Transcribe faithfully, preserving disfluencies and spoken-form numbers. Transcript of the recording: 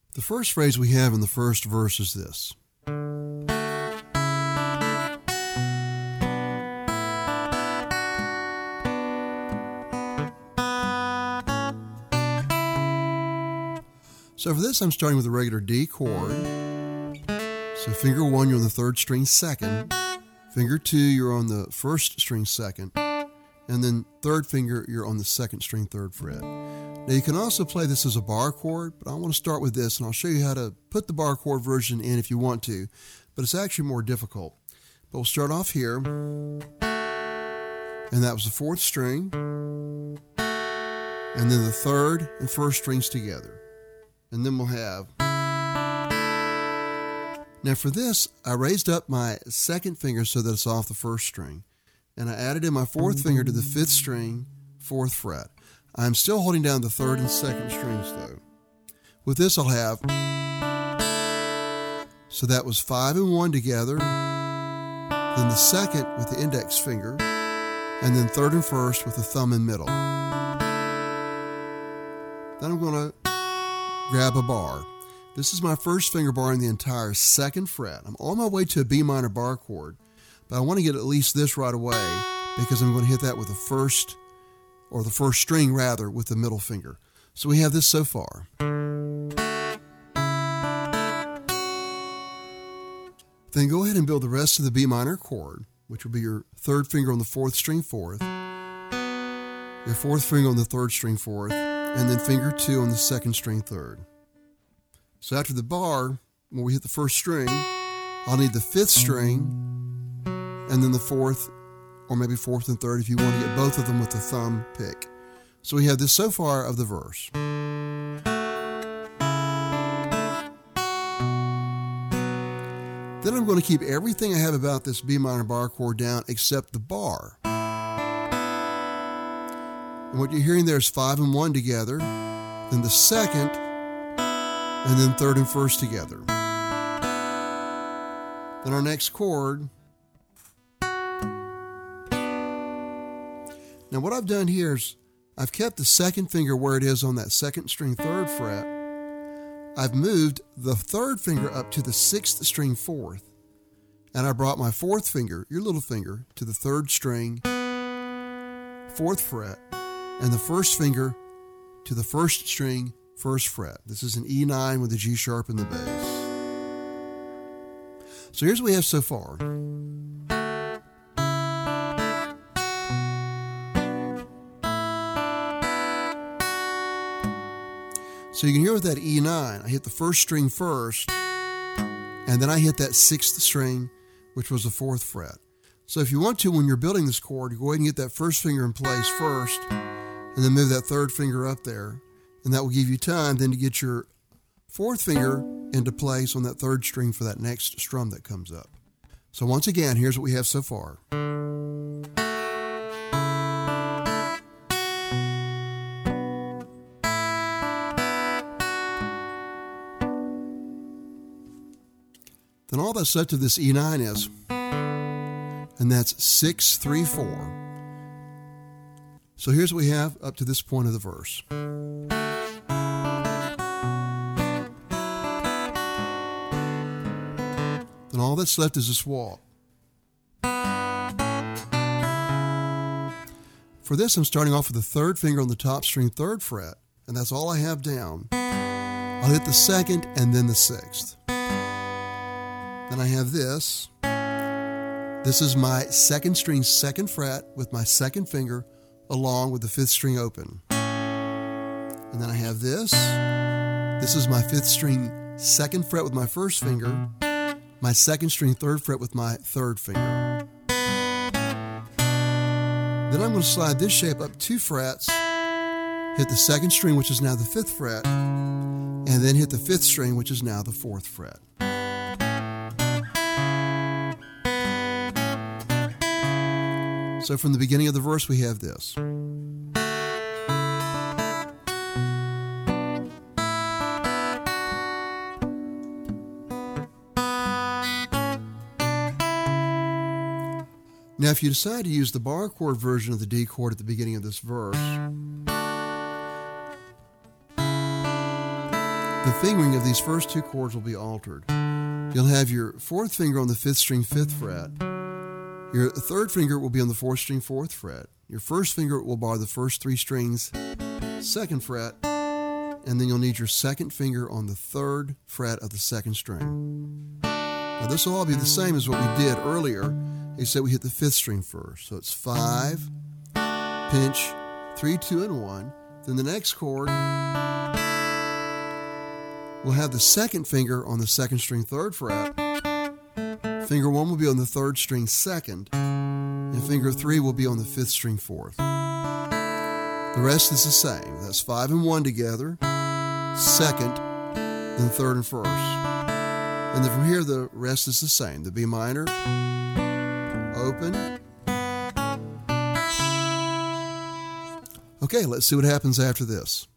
The first phrase we have in the first verse is this. So for this, I'm starting with a regular D chord. So finger one, you're on the third string second. Finger two, you're on the first string second. And then third finger, you're on the second string third fret. Now you can also play this as a bar chord, but I want to start with this, and I'll show you how to put the bar chord version in if you want to, but it's actually more difficult. But we'll start off here, and that was the fourth string, and then the third and first strings together. And then we'll have... Now for this, I raised up my second finger so that it's off the first string, and I added in my fourth finger to the fifth string, fourth fret. I'm still holding down the third and second strings though. With this I'll have, so that was five and one together, then the second with the index finger, and then third and first with the thumb and middle. Then I'm going to grab a bar. This is my first finger bar in the entire second fret. I'm on my way to a B minor bar chord, but I want to get at least this right away because I'm going to hit that with the first, or the first string rather, with the middle finger. So we have this so far. Then go ahead and build the rest of the B minor chord, which will be your third finger on the fourth string fourth, your fourth finger on the third string fourth, and then finger two on the second string third. So after the bar, when we hit the first string, I'll need the fifth string, and then the fourth, or maybe fourth and third if you want to get both of them with the thumb pick. So we have this so far of the verse. Then I'm going to keep everything I have about this B minor bar chord down except the bar. And what you're hearing there is five and one together, then the second, and then third and first together. Then our next chord. Now what I've done here is I've kept the second finger where it is on that second string third fret. I've moved the third finger up to the sixth string fourth, and I brought my fourth finger, your little finger, to the third string fourth fret, and the first finger to the first string first fret. This is an E nine with a G sharp in the bass. So here's what we have so far. So you can hear with that E nine, I hit the first string first, and then I hit that sixth string, which was the fourth fret. So if you want to, when you're building this chord, go ahead and get that first finger in place first, and then move that third finger up there, and that will give you time then to get your fourth finger into place on that third string for that next strum that comes up. So once again, here's what we have so far. Then all that's left of this E nine is, and that's six, three, four. So here's what we have up to this point of the verse. Then all that's left is this walk. For this, I'm starting off with the third finger on the top string third fret, and that's all I have down. I'll hit the second and then the sixth. Then I have this. This is my second string second fret with my second finger along with the fifth string open. And then I have this. This is my fifth string second fret with my first finger, my second string third fret with my third finger. Then I'm going to slide this shape up two frets, hit the second string, which is now the fifth fret, and then hit the fifth string, which is now the fourth fret. So from the beginning of the verse, we have this. Now, if you decide to use the bar chord version of the D chord at the beginning of this verse, then the fingering of these first two chords will be altered. You'll have your fourth finger on the fifth string, fifth fret. Your third finger will be on the fourth string, fourth fret. Your first finger will bar the first three strings, second fret, and then you'll need your second finger on the third fret of the second string. Now this will all be the same as what we did earlier, except we hit the fifth string first. So it's five, pinch, three, two, and one. Then the next chord, we'll have the second finger on the second string, third fret. Finger one will be on the third string, second, and finger three will be on the fifth string, fourth. The rest is the same. That's five and one together, second, then third and first. And then from here, the rest is the same. The B minor, open. Okay, let's see what happens after this.